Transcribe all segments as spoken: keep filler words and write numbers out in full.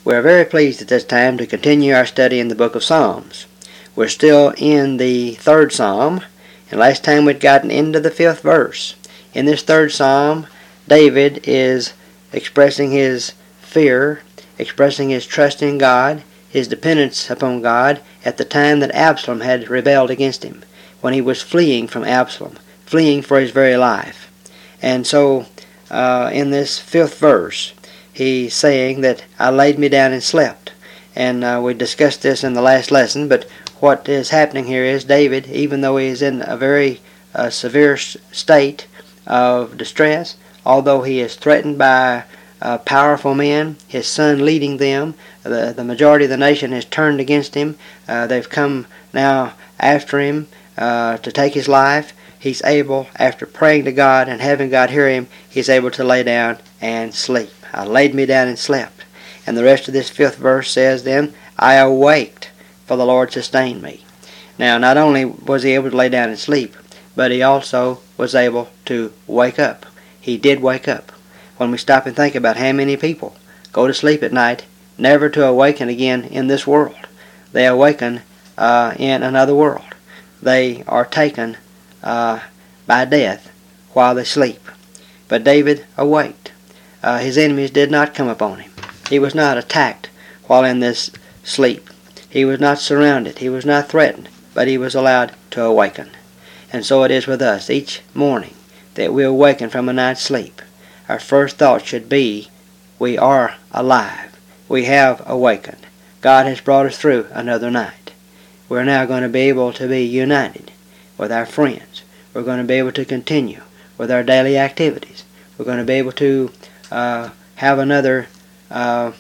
We are very pleased at this time to continue our study in the book of Psalms. We're still in the third psalm, and last time we'd gotten into the fifth verse. In this third psalm, David is expressing his fear, expressing his trust in God, his dependence upon God at the time that Absalom had rebelled against him, when he was fleeing from Absalom, fleeing for his very life. And so, uh, in this fifth verse, he's saying that I laid me down and slept. And uh, we discussed this in the last lesson, but what is happening here is David, even though he is in a very uh, severe state of distress, although he is threatened by uh, powerful men, his son leading them, the, the majority of the nation has turned against him. Uh, they've come now after him uh, to take his life. He's able, after praying to God and having God hear him, he's able to lay down and sleep. I laid me down and slept. And the rest of this fifth verse says then, I awaked, for the Lord sustained me. Now, not only was he able to lay down and sleep, but he also was able to wake up. He did wake up. When we stop and think about how many people go to sleep at night, never to awaken again in this world. They awaken uh, in another world. They are taken uh, by death while they sleep. But David awaked. Uh, his enemies did not come upon him. He was not attacked while in this sleep. He was not surrounded. He was not threatened, but he was allowed to awaken. And so it is with us each morning that we awaken from a night's sleep. Our first thought should be, we are alive. We have awakened. God has brought us through another night. We're now going to be able to be united with our friends. We're going to be able to continue with our daily activities. We're going to be able to uh, have another uh,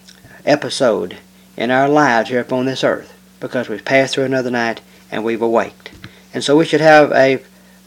episode in our lives here upon this earth, because we've passed through another night and we've awaked. And so we should have a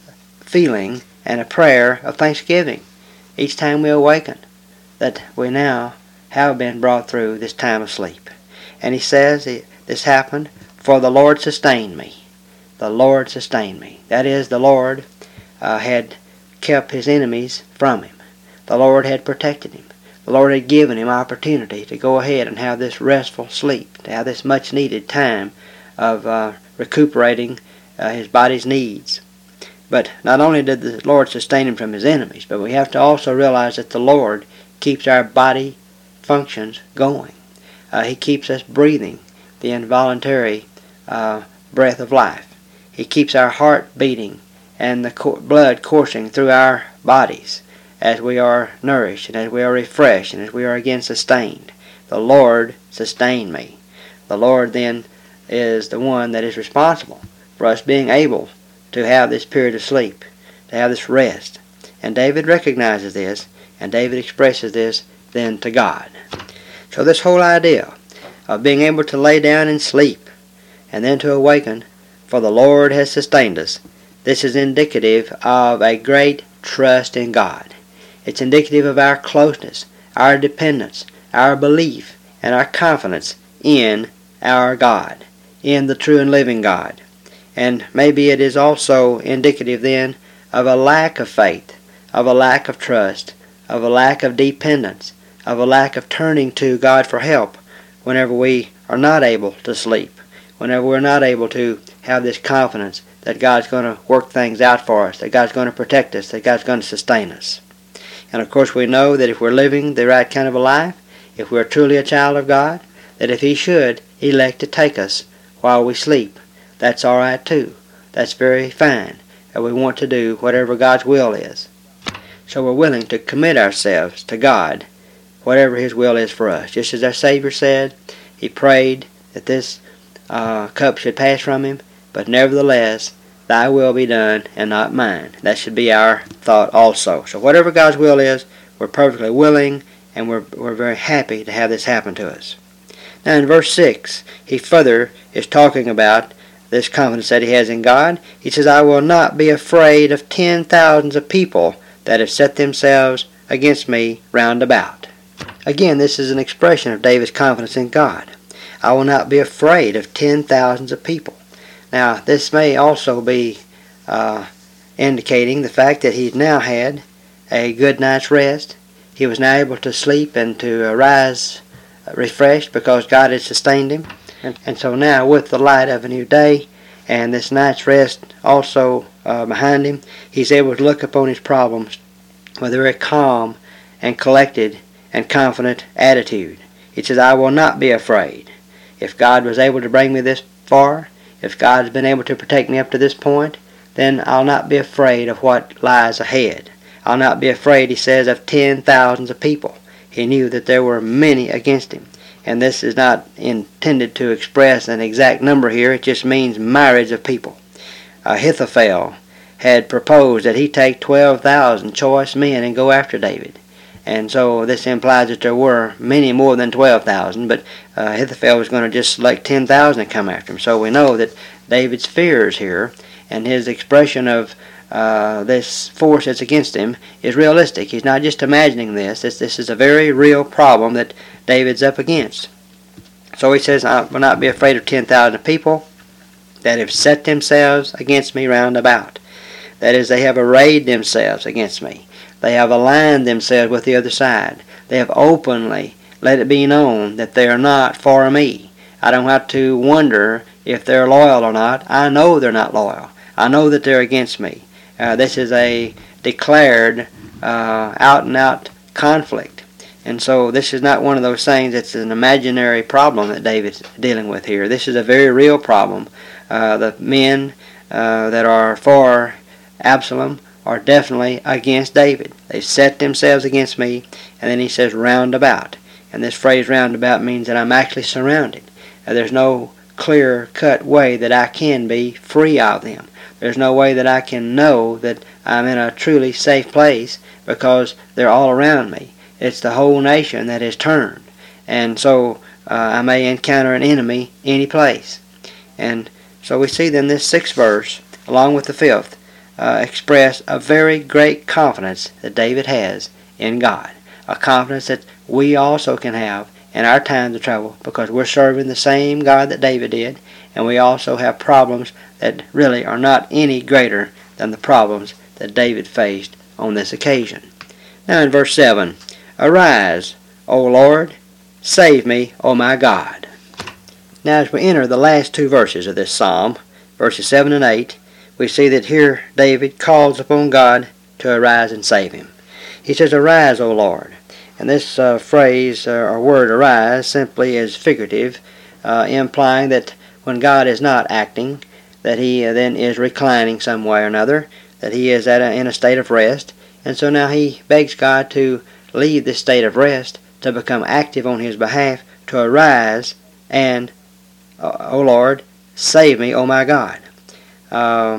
feeling and a prayer of thanksgiving each time we awaken, that we now have been brought through this time of sleep. And he says this happened, for the Lord sustained me. The Lord sustained me. That is, the Lord uh, had kept his enemies from him. The Lord had protected him. The Lord had given him opportunity to go ahead and have this restful sleep, to have this much needed time of uh, recuperating uh, his body's needs. But not only did the Lord sustain him from his enemies, but we have to also realize that the Lord keeps our body functions going. Uh, he keeps us breathing the involuntary uh, breath of life. He keeps our heart beating and the co- blood coursing through our bodies as we are nourished and as we are refreshed and as we are again sustained. The Lord sustained me. The Lord then is the one that is responsible for us being able to have this period of sleep, to have this rest. And David recognizes this, and David expresses this then to God. So this whole idea of being able to lay down and sleep and then to awaken, for the Lord has sustained us, this is indicative of a great trust in God. It's indicative of our closeness, our dependence, our belief, and our confidence in our God, in the true and living God. And maybe it is also indicative then of a lack of faith, of a lack of trust, of a lack of dependence, of a lack of turning to God for help whenever we are not able to sleep, whenever we're not able to have this confidence that God's going to work things out for us, that God's going to protect us, that God's going to sustain us. And of course we know that if we're living the right kind of a life, if we're truly a child of God, that if He should elect to take us while we sleep, that's all right too. That's very fine. And we want to do whatever God's will is. So we're willing to commit ourselves to God, whatever His will is for us. Just as our Savior said, He prayed that this uh, cup should pass from Him, but nevertheless, Thy will be done and not mine. That should be our thought also. So whatever God's will is, we're perfectly willing, and we're, we're very happy to have this happen to us. Now in verse six, he further is talking about this confidence that he has in God. He says, I will not be afraid of ten thousands of people that have set themselves against me round about. Again, this is an expression of David's confidence in God. I will not be afraid of ten thousands of people. Now, this may also be uh, indicating the fact that he's now had a good night's rest. He was now able to sleep and to arise refreshed because God had sustained him. And, and so now, with the light of a new day and this night's rest also uh, behind him, he's able to look upon his problems with a very calm and collected and confident attitude. He says, I will not be afraid. If God was able to bring me this far, if God has been able to protect me up to this point, then I'll not be afraid of what lies ahead. I'll not be afraid, he says, of ten thousands of people. He knew that there were many against him. And this is not intended to express an exact number here. It just means myriads of people. Ahithophel had proposed that he take twelve thousand choice men and go after David. And so this implies that there were many more than twelve thousand, but uh, Ahithophel was going to just select ten thousand and come after him. So we know that David's fears here and his expression of uh, this force that's against him is realistic. He's not just imagining this. This, this is a very real problem that David's up against. So he says, I will not be afraid of ten thousand people that have set themselves against me round about. That is, they have arrayed themselves against me. They have aligned themselves with the other side. They have openly let it be known that they are not for me. I don't have to wonder if they're loyal or not. I know they're not loyal. I know that they're against me. Uh, this is a declared uh, out-and-out conflict. And so this is not one of those things that's an imaginary problem that David's dealing with here. This is a very real problem. Uh, the men uh, that are for Absalom are definitely against David. They set themselves against me, and then he says round about. And this phrase round about means that I'm actually surrounded. Uh, there's no clear-cut way that I can be free of them. There's no way that I can know that I'm in a truly safe place because they're all around me. It's the whole nation that is turned. And so uh, I may encounter an enemy any place. And so we see then this sixth verse, along with the fifth, uh, express a very great confidence that David has in God. A confidence that we also can have in our times of trouble because we're serving the same God that David did, and we also have problems that really are not any greater than the problems that David faced on this occasion. Now in verse seven, Arise, O Lord, save me, O my God. Now as we enter the last two verses of this psalm, verses seven and eight, we see that here David calls upon God to arise and save him. He says, Arise, O Lord. And this uh, phrase uh, or word arise simply is figurative, uh, implying that when God is not acting, that he uh, then is reclining some way or another, that he is at a, in a state of rest. And so now he begs God to leave this state of rest to become active on his behalf, to arise and, uh, O Lord, save me, O my God. Uh,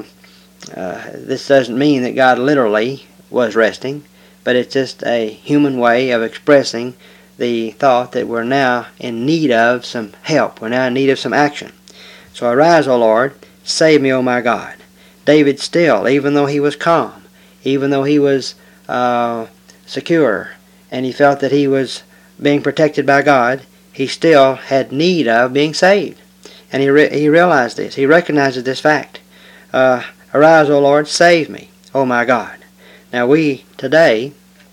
uh, this doesn't mean that God literally was resting, but it's just a human way of expressing the thought that we're now in need of some help. We're now in need of some action. So arise, O Lord, save me, O my God. David still, even though he was calm, even though he was uh, secure, and he felt that he was being protected by God, he still had need of being saved. And he, re- he realized this. He recognizes this fact. Uh, arise, O Lord, save me, O my God. Now we today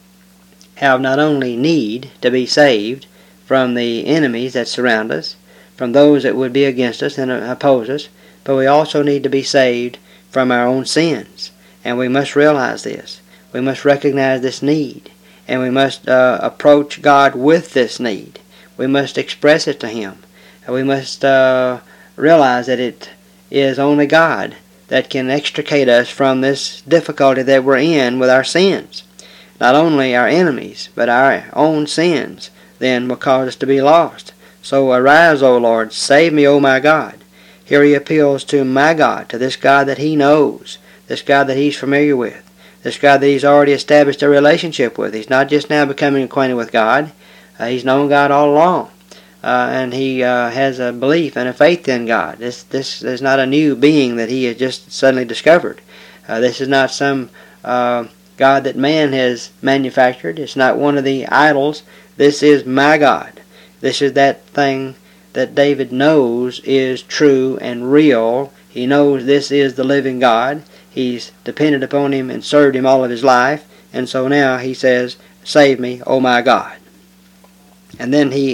have not only need to be saved from the enemies that surround us, from those that would be against us and oppose us, but we also need to be saved from our own sins. And we must realize this. We must recognize this need. And we must uh, approach God with this need. We must express it to Him. And we must uh, realize that it is only God that can extricate us from this difficulty that we're in with our sins. Not only our enemies, but our own sins then will cause us to be lost. So arise, O Lord, save me, O my God. Here he appeals to my God, to this God that he knows, this God that he's familiar with, this God that he's already established a relationship with. He's not just now becoming acquainted with God. Uh, he's known God all along. Uh, and he uh, has a belief and a faith in God. This this is not a new being that he has just suddenly discovered. Uh, this is not some uh, God that man has manufactured. It's not one of the idols. This is my God. This is that thing that David knows is true and real. He knows this is the living God. He's depended upon him and served him all of his life. And so now he says, save me, O my God. And then he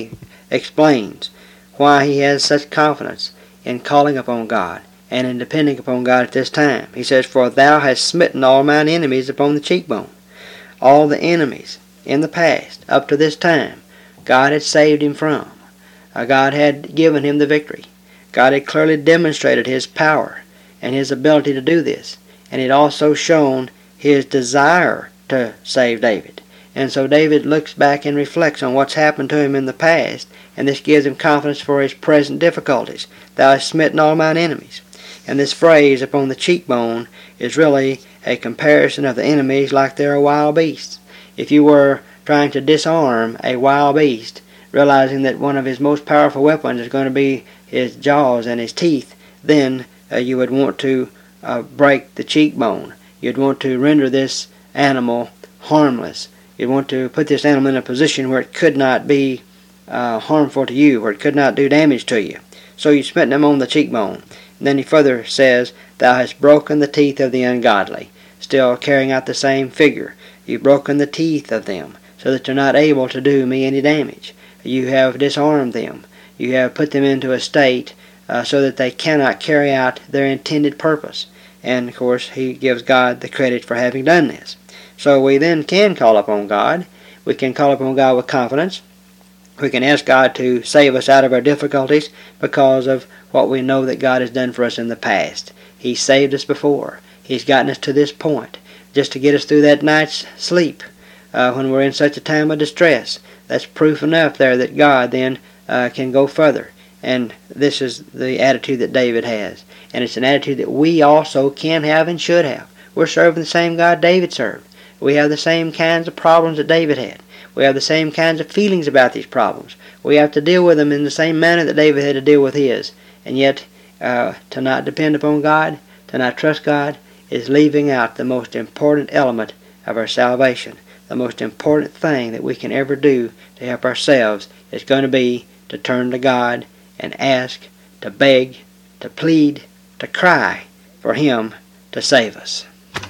explains why he has such confidence in calling upon God and in depending upon God at this time. He says, "For thou hast smitten all mine enemies upon the cheekbone." All the enemies in the past, up to this time, God had saved him from. Uh, God had given him the victory. God had clearly demonstrated his power and his ability to do this. And it also shown his desire to save David. And so David looks back and reflects on what's happened to him in the past, and this gives him confidence for his present difficulties. "Thou hast smitten all mine enemies." And this phrase, "upon the cheekbone," is really a comparison of the enemies like they're a wild beast. If you were trying to disarm a wild beast, realizing that one of his most powerful weapons is going to be his jaws and his teeth, then uh, you would want to uh, break the cheekbone. You'd want to render this animal harmless. You'd want to put this animal in a position where it could not be uh, harmful to you, where it could not do damage to you. So you smitten him on the cheekbone. And then he further says, "Thou hast broken the teeth of the ungodly," still carrying out the same figure. You've broken the teeth of them so that they're not able to do me any damage. You have disarmed them. You have put them into a state uh, so that they cannot carry out their intended purpose. And, of course, he gives God the credit for having done this. So we then can call upon God. We can call upon God with confidence. We can ask God to save us out of our difficulties because of what we know that God has done for us in the past. He saved us before. He's gotten us to this point just to get us through that night's sleep uh, when we're in such a time of distress. That's proof enough there that God then uh, can go further. And this is the attitude that David has. And it's an attitude that we also can have and should have. We're serving the same God David served. We have the same kinds of problems that David had. We have the same kinds of feelings about these problems. We have to deal with them in the same manner that David had to deal with his. And yet, uh, to not depend upon God, to not trust God, is leaving out the most important element of our salvation. The most important thing that we can ever do to help ourselves is going to be to turn to God and ask, to beg, to plead, to cry for Him to save us.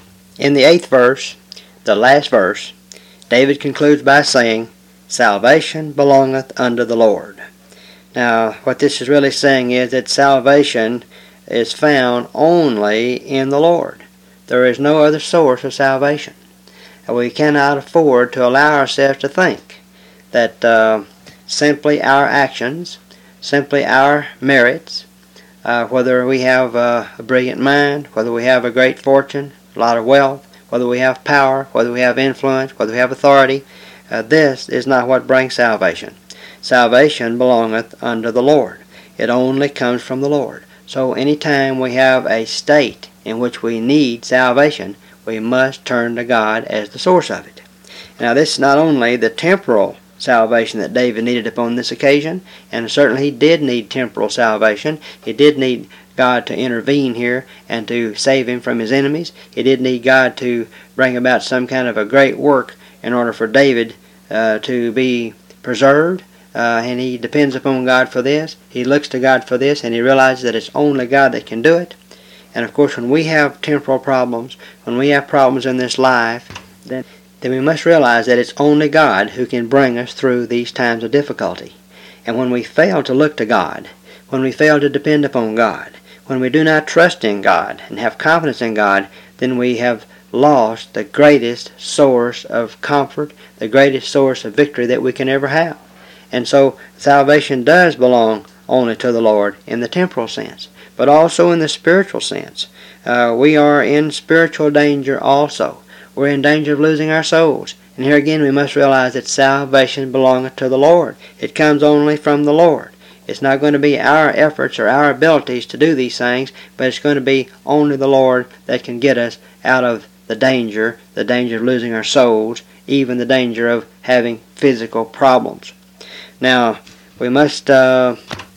In the eighth verse, the last verse, David concludes by saying, "Salvation belongeth unto the Lord." Now, what this is really saying is that salvation is found only in the Lord. There is no other source of salvation. We cannot afford to allow ourselves to think that uh, simply our actions, simply our merits, uh, whether we have uh, a brilliant mind, whether we have a great fortune, a lot of wealth, whether we have power, whether we have influence, whether we have authority, uh, this is not what brings salvation. Salvation belongeth unto the Lord. It only comes from the Lord. So anytime we have a state in which we need salvation, we must turn to God as the source of it. Now, this is not only the temporal salvation that David needed upon this occasion, and certainly he did need temporal salvation. He did need God to intervene here and to save him from his enemies. He did need God to bring about some kind of a great work in order for David uh, to be preserved. Uh, and he depends upon God for this. He looks to God for this, and he realizes that it's only God that can do it. And of course, when we have temporal problems, when we have problems in this life, then, then we must realize that it's only God who can bring us through these times of difficulty. And when we fail to look to God, when we fail to depend upon God, when we do not trust in God and have confidence in God, then we have lost the greatest source of comfort, the greatest source of victory that we can ever have. And so salvation does belong only to the Lord in the temporal sense, but also in the spiritual sense. Uh, we are in spiritual danger also. We're in danger of losing our souls. And here again we must realize that salvation belongeth to the Lord. It comes only from the Lord. It's not going to be our efforts or our abilities to do these things, but it's going to be only the Lord that can get us out of the danger, the danger of losing our souls, even the danger of having physical problems. Now, we must uh,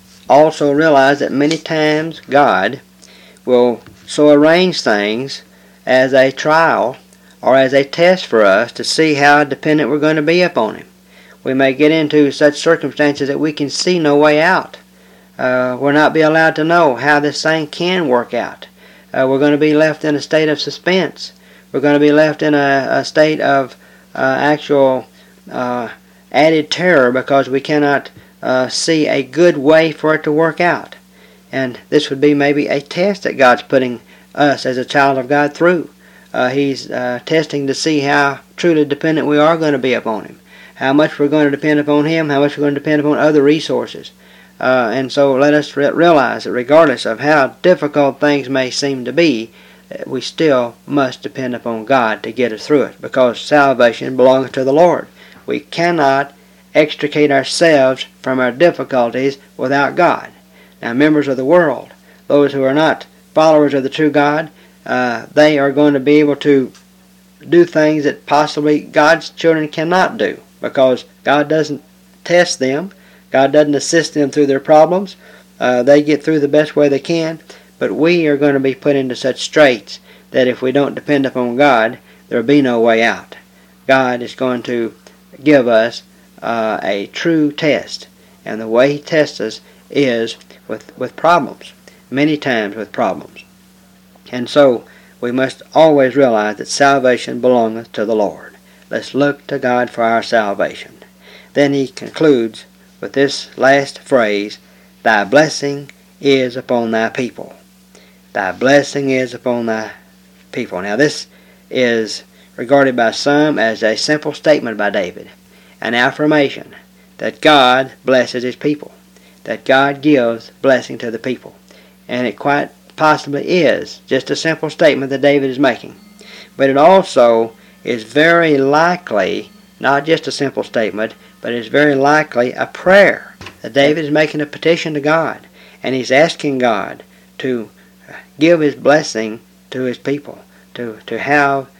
also realize that many times God will so arrange things as a trial or as a test for us to see how dependent we're going to be upon Him. We may get into such circumstances that we can see no way out. Uh, we'll not be allowed to know how this thing can work out. Uh, we're going to be left in a state of suspense. We're going to be left in a, a state of uh, actual uh, added terror because we cannot uh, see a good way for it to work out. And this would be maybe a test that God's putting us as a child of God through. Uh, he's uh, testing to see how truly dependent we are going to be upon Him, how much we're going to depend upon Him, how much we're going to depend upon other resources. Uh, and so let us re- realize that regardless of how difficult things may seem to be, we still must depend upon God to get us through it, because salvation belongs to the Lord. We cannot extricate ourselves from our difficulties without God. Now, members of the world, those who are not followers of the true God, uh, they are going to be able to do things that possibly God's children cannot do, because God doesn't test them. God doesn't assist them through their problems. Uh, they get through the best way they can. But we are going to be put into such straits that if we don't depend upon God, there will be no way out. God is going to give us uh, a true test. And the way He tests us is with, with problems. Many times with problems. And so we must always realize that salvation belongeth to the Lord. Let's look to God for our salvation. Then he concludes with this last phrase, Thy blessing is upon thy people. Thy blessing is upon thy people. Now this is regarded by some as a simple statement by David, an affirmation that God blesses His people, that God gives blessing to the people. And it quite possibly is just a simple statement that David is making. But it also is very likely not just a simple statement, but it's very likely a prayer that David is making a petition to God, and he's asking God to give His blessing to His people, to, to have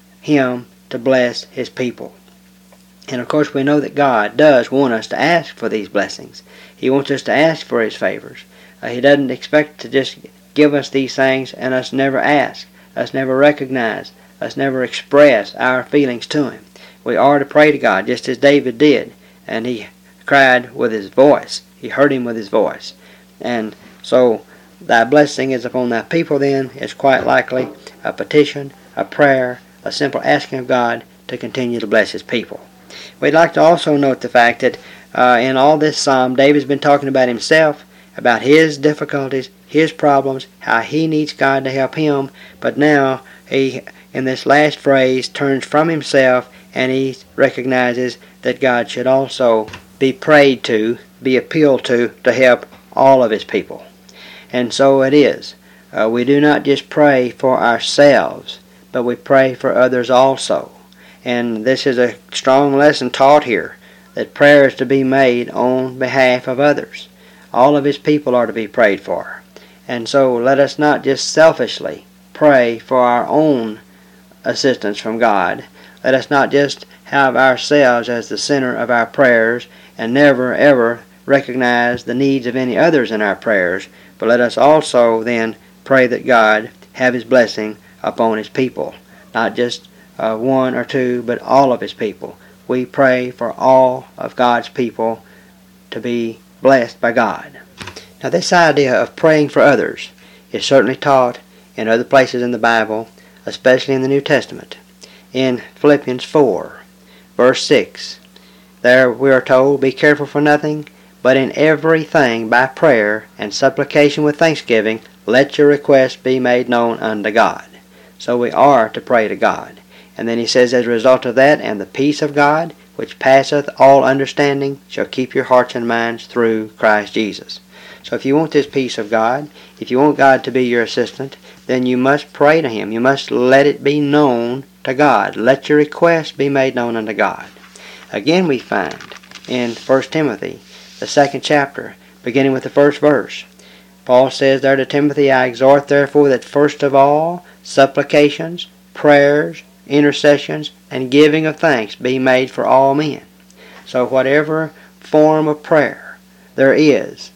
Him to bless His people. And of course we know that God does want us to ask for these blessings. He wants us to ask for His favors. Uh, he doesn't expect to just give us these things and us never ask, us never recognize, us never express our feelings to Him. We are to pray to God just as David did, and he cried with his voice. He heard Him with his voice. And so thy blessing is upon thy people then is quite likely a petition, a prayer, a simple asking of God to continue to bless His people. We'd like to also note the fact that uh, in all this psalm, David's been talking about himself, about his difficulties, his problems, how he needs God to help him, but now he, in this last phrase, turns from himself and he recognizes that God should also be prayed to, be appealed to, to help all of His people. And so it is. Uh, we do not just pray for ourselves, but we pray for others also. And this is a strong lesson taught here, that prayer is to be made on behalf of others. All of His people are to be prayed for. And so let us not just selfishly pray for our own assistance from God. Let us not just have ourselves as the center of our prayers and never ever recognize the needs of any others in our prayers, but let us also then pray that God have His blessing upon His people. Not just uh, one or two, but all of His people. We pray for all of God's people to be blessed by God. Now this idea of praying for others is certainly taught in other places in the Bible, especially in the New Testament. In Philippians four, verse six, there we are told, Be careful for nothing, but in everything by prayer and supplication with thanksgiving, let your requests be made known unto God. So we are to pray to God. And then he says, as a result of that, and the peace of God, which passeth all understanding, shall keep your hearts and minds through Christ Jesus. So if you want this peace of God, if you want God to be your assistant, then you must pray to Him. You must let it be known to God. Let your request be made known unto God. Again we find in First Timothy, the second chapter, beginning with the first verse, Paul says there to Timothy, I exhort therefore that first of all supplications, prayers, intercessions, and giving of thanks be made for all men. So whatever form of prayer there is,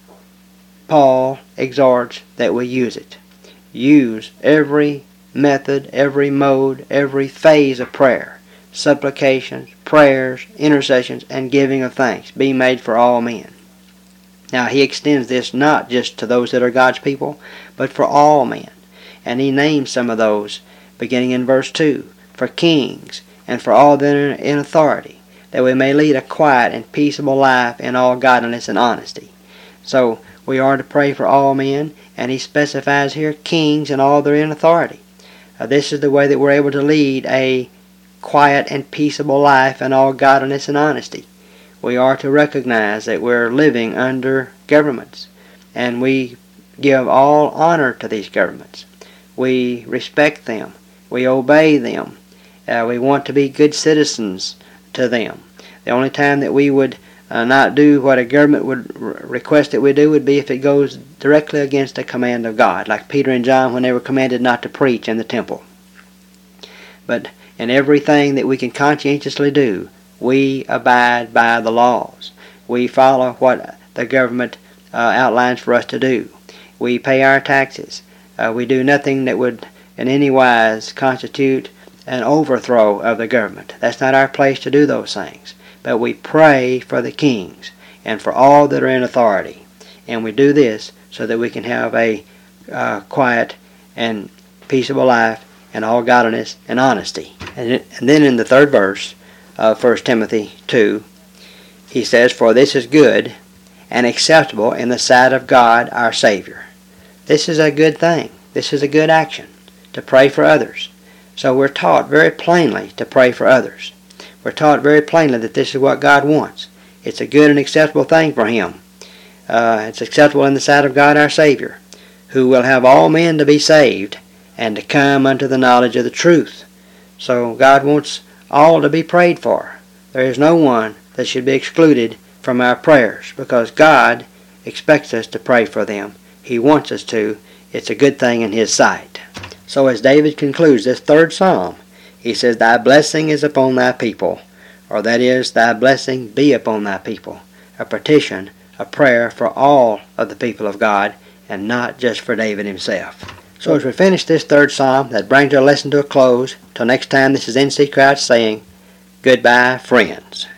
Paul exhorts that we use it. Use every method, every mode, every phase of prayer. Supplications, prayers, intercessions, and giving of thanks be made for all men. Now he extends this not just to those that are God's people, but for all men. And he names some of those, beginning in verse two, for kings, and for all that are in authority, that we may lead a quiet and peaceable life in all godliness and honesty. So we are to pray for all men, and he specifies here kings and all that are in authority. Uh, this is the way that we're able to lead a quiet and peaceable life in all godliness and honesty. We are to recognize that we're living under governments, and we give all honor to these governments. We respect them. We obey them. Uh, we want to be good citizens to them. The only time that we would uh, not do what a government would re- request that we do would be if it goes directly against a command of God, like Peter and John when they were commanded not to preach in the temple. But in everything that we can conscientiously do, we abide by the laws. We follow what the government uh, outlines for us to do. We pay our taxes. Uh, we do nothing that would in any wise constitute an overthrow of the government. That's not our place to do those things. But we pray for the kings and for all that are in authority. And we do this so that we can have a uh, quiet and peaceable life in all godliness and honesty. And, it, and then in the third verse of First Timothy two, he says, "For this is good and acceptable in the sight of God our Savior." This is a good thing. This is a good action, to pray for others. So we're taught very plainly to pray for others. We're taught very plainly that this is what God wants. It's a good and acceptable thing for Him. Uh, it's acceptable in the sight of God our Savior, who will have all men to be saved and to come unto the knowledge of the truth. So God wants all to be prayed for. There is no one that should be excluded from our prayers, because God expects us to pray for them. He wants us to. It's a good thing in His sight. So as David concludes this third psalm, he says, "Thy blessing is upon thy people," or that is, thy blessing be upon thy people. A petition, a prayer for all of the people of God, and not just for David himself. So as we finish this third psalm, that brings our lesson to a close. Till next time, this is N C Crouch saying, goodbye, friends.